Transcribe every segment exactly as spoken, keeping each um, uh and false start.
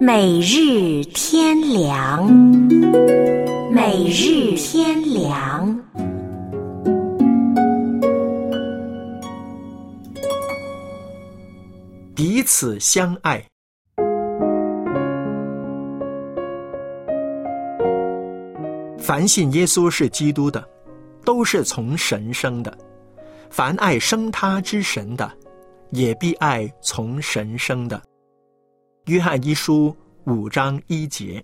每日天良，每日天良。 彼此相爱。凡信耶稣是基督的，都是从神生的；凡爱生他之神的，也必爱从神生的。约翰一书五章一节。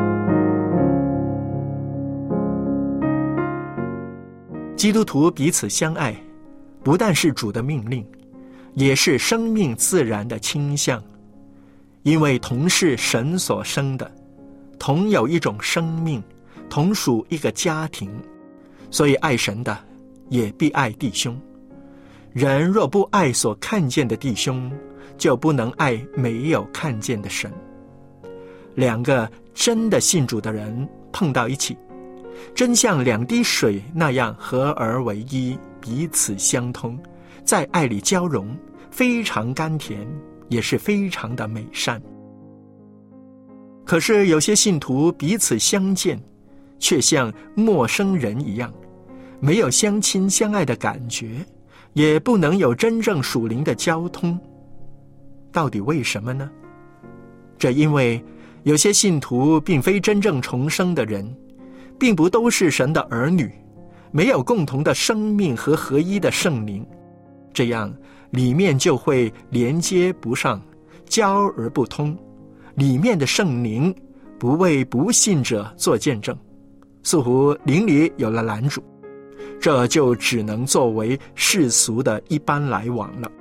基督徒彼此相爱，不但是主的命令，也是生命自然的倾向。因为同是神所生的，同有一种生命，同属一个家庭，所以爱神的也必爱弟兄。人若不爱所看见的弟兄，就不能爱没有看见的神。两个真的信主的人碰到一起，真像两滴水那样合而为一，彼此相通，在爱里交融，非常甘甜，也是非常的美善。可是有些信徒彼此相见，却像陌生人一样，没有相亲相爱的感觉，也不能有真正属灵的交通。到底为什么呢？这因为有些信徒并非真正重生的人，并不都是神的儿女，没有共同的生命和合一的圣灵，这样里面就会连接不上，交而不通，里面的圣灵不为不信者做见证，似乎灵里有了拦阻，这就只能作为世俗的一般来往了。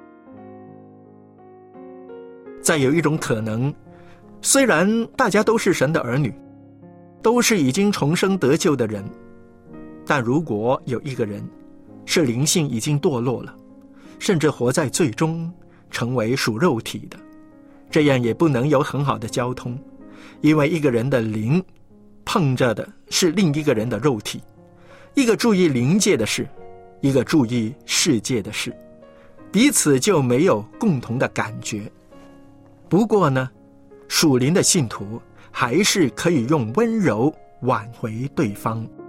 再有一种可能，虽然大家都是神的儿女，都是已经重生得救的人，但如果有一个人是灵性已经堕落了，甚至活在罪中，成为属肉体的，这样也不能有很好的交通，因为一个人的灵碰着的是另一个人的肉体，一个注意灵界的事，一个注意世界的事，彼此就没有共同的感觉。不过呢，属灵的信徒还是可以用温柔挽回对方。